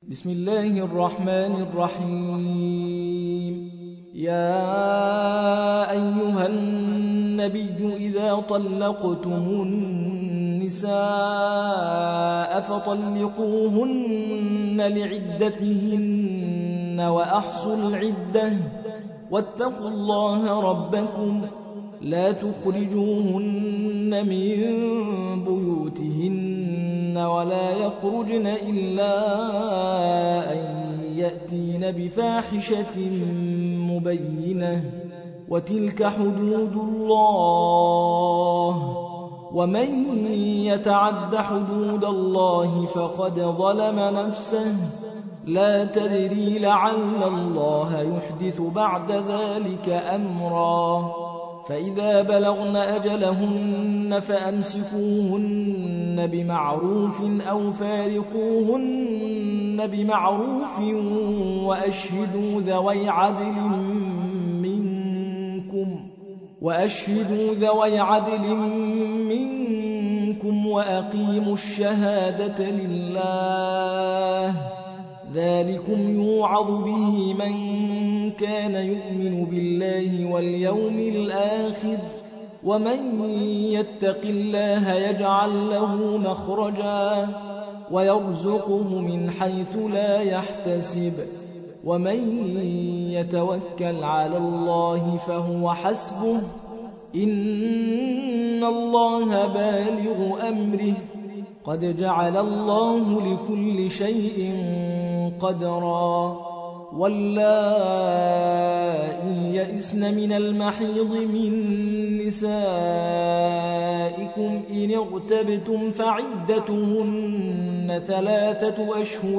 بسم الله الرحمن الرحيم. يا أيها النبي إذا طلقتم النساء فطلقوهن لعدتهن وأحصوا العدة واتقوا الله ربكم لا تخرجوهن من بيوتهن ولا يخرجن إلا أن يأتين بفاحشة مبينة وتلك حدود الله ومن يتعد حدود الله فقد ظلم نفسه لا تدري لعل الله يحدث بعد ذلك أمرا فإذا بلغن أجلهن فأمسكوهن بمعروف أو فارقوهن بمعروف وأشهدوا ذوي عدل منكم وأقيموا الشهادة لله ذلكم يوعظ به من كان يؤمن بالله واليوم الآخر ومن يتق الله يجعل له مخرجا ويرزقه من حيث لا يحتسب ومن يتوكل على الله فهو حسبه إن الله بالغ أمره قد جعل الله لكل شيء قدرا واللائي يئسن من المحيض من نسائكم إن اغتبتم فعدتهن 3 أشهر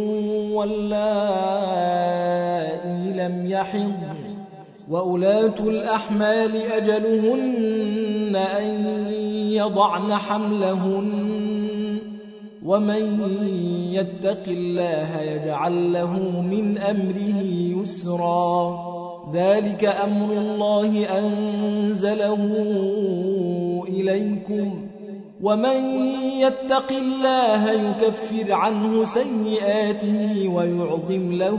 واللائي لم يحضن وأولاة الأحمال أجلهن أن يضعن حملهن ومن يتق الله يجعل له من أمره يسرا ذلك أمر الله أنزله إليكم ومن يتق الله يكفر عنه سيئاته ويعظم له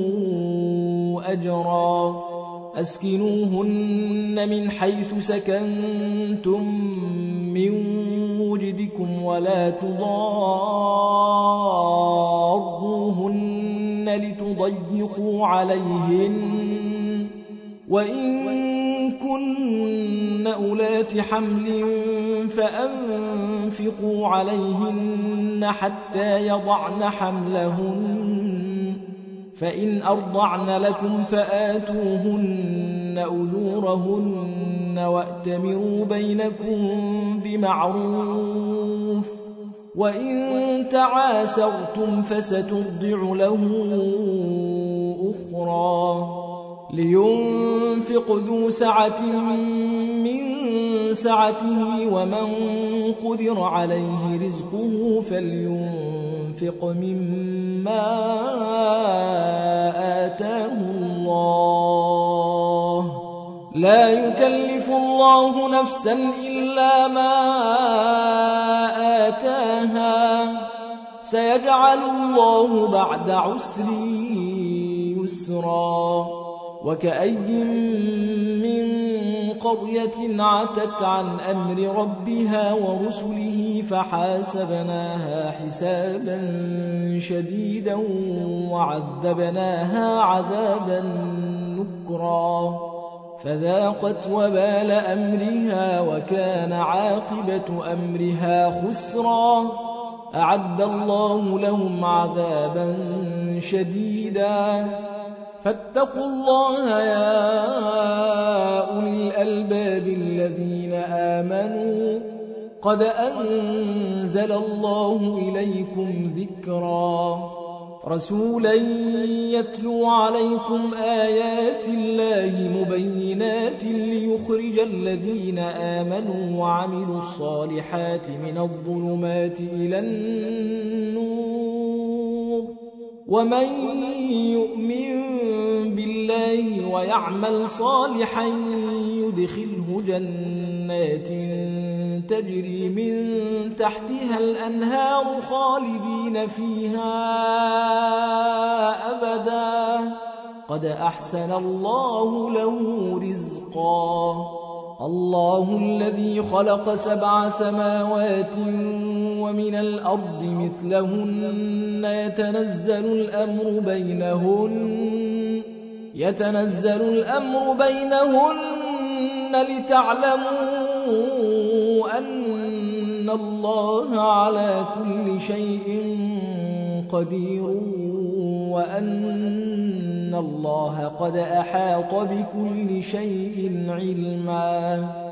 أجرا أسكنوهن من حيث سكنتم من وجدكم ولا تضاروهن لتضيقوا عليهن وإن كن أولات حمل فأنفقوا عليهن حتى يضعن حملهن فإن أرضعن لكم فآتوهن أجورهن وأتمروا بينكم بمعروف وإن تعاسرتم فسترضع له أخرى لينفق ذو سعة من سعته ومن قدر عليه رزقه فلينفق مما آتاه الله لا يكلف الله نفسا إلا ما آتاها سيجعل الله بعد عسر يسرا وكأي من قرية عتت عن أمر ربها ورسله فحاسبناها حسابا شديدا وعذبناها عذابا نكرا فذاقت وبال أمرها وكان عاقبة أمرها خسرا أعد الله لهم عذابا شديدا فاتقوا الله يا أولي الألباب الذين آمنوا قد أنزل الله إليكم ذكرا رسولا يتلو عليكم آيات الله مبينات ليخرج الذين آمنوا وعملوا الصالحات من الظلمات إلى النور ومن يؤمن بالله ويعمل صالحا يدخله جنات تجري من تحتها الأنهار خالدين فيها قد أحسن الله له رزقا الله الذي خلق 7 سماوات ومن الأرض مثلهن يتنزل الأمر بينهن لتعلموا أن الله على كل شيء قدير وأن الله قد أحاط بكل شيء علما